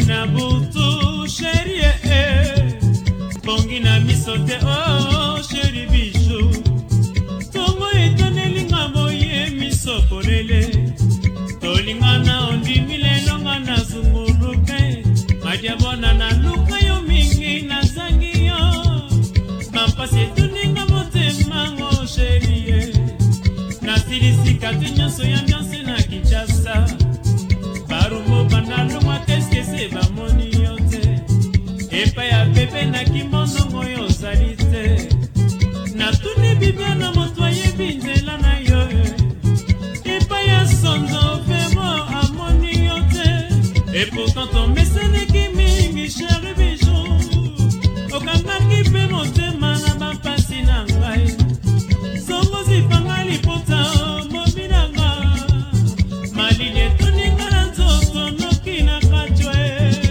na butu chérie bongi na misote oh chérie bijou tongo etonelinga boye misopolele tolingana ondimile longa na zunguluke madiabona na luka yo mingi na zangi yo mampasi tuninga motema ngo chérie nasilisika tunyoso ya myansi na Kinshasa barumo banalongwa keske se bamoni yo te epa ya bebe na kimono ngoyo ozali te natuni bibia na moto ayebi nzela na yo epa ya sonzo vemo amoni yo te et pourtant ton meseneki mingi chéri bijou okangaki mpe motema na bampasi na ngai songo zipanga lipota mominanga malili etoninga na nzoto noki na kajwe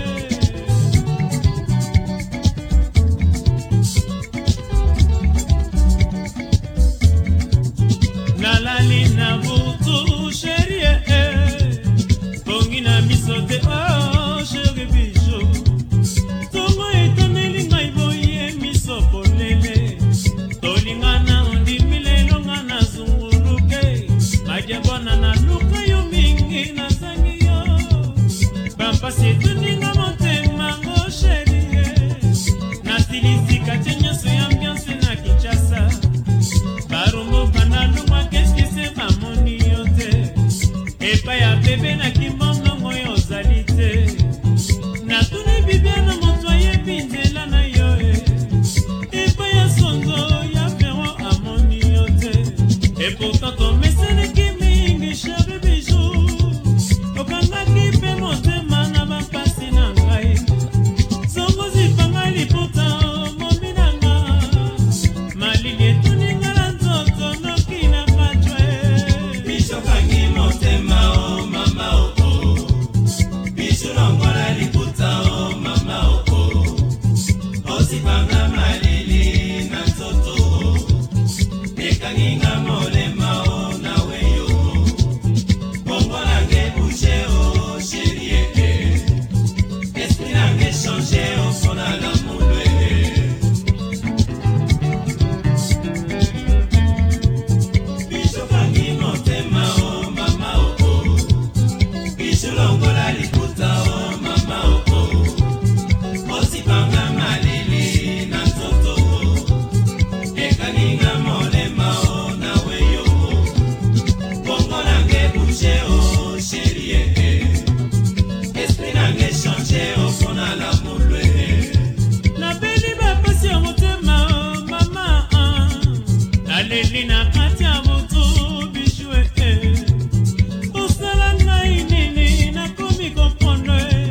nalali na butu chérie bongi na misote oh chéri bijou tongo etoneli ngai boye misopolele tolingana ondimile longa na zunguluke madiabona na luka yo mingi na zangi yo bampasi etuninga motema ngo chérie nasilisika te nyonso ya ambiance na Kinshasa barumbu banalongwa keske se bamoni yo te epa ya bebe na kimono ngoyo ozali te natuni bibia na moto ayebi nzela na yo epa ya sonzo ya vero amoni yo te et pourtant ton meseneki mingi chéri bijou okangaki mpe motema na bampasi na ngai songo zipanga lipota mominanga malili etuninga na nzoto noki na kajwe bisokangi motema o mama o biso longola liputa o mama o osipanga malili na nzoto ekanginga molema o nawe yo bongolange bouge o chérie esprit nange change o sona la mulwe bisokangi motema o mama o biso longola liputa o mama o osipanga malili na nzoto ekaninga molema o nawe yo bongolange bouge o chérie esprit nange change o sona la mulwe nabeli bapasi ya motema mama naleli na kati ya butu bijou osala ngai nini nakomi komprendre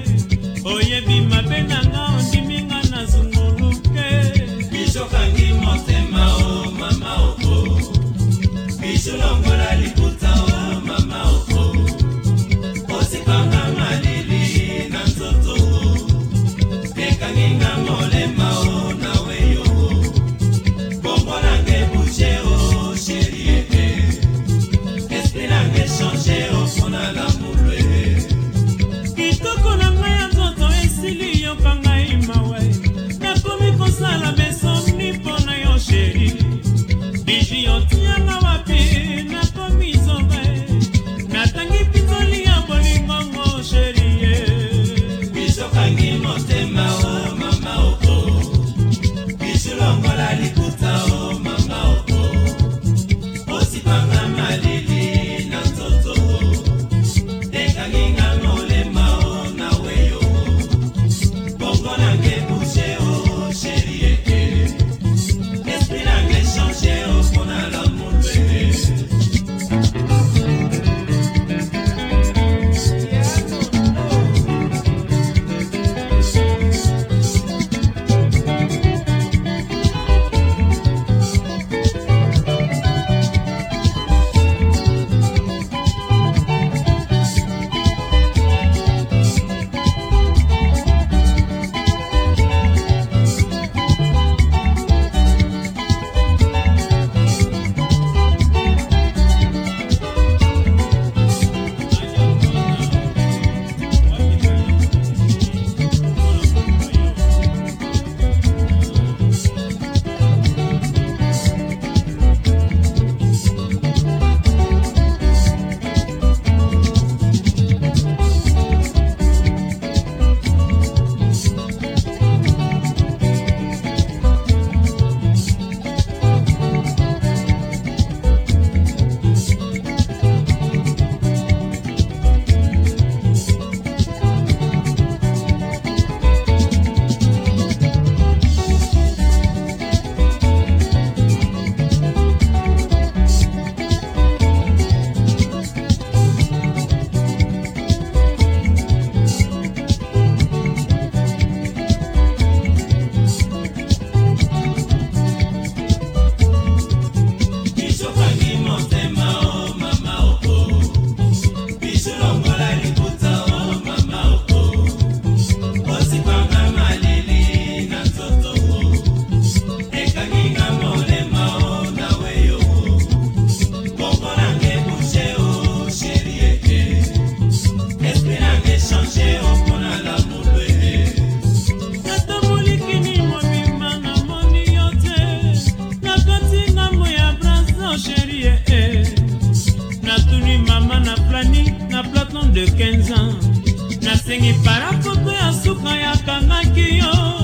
nasengi parapoto ya suka yakangaki yo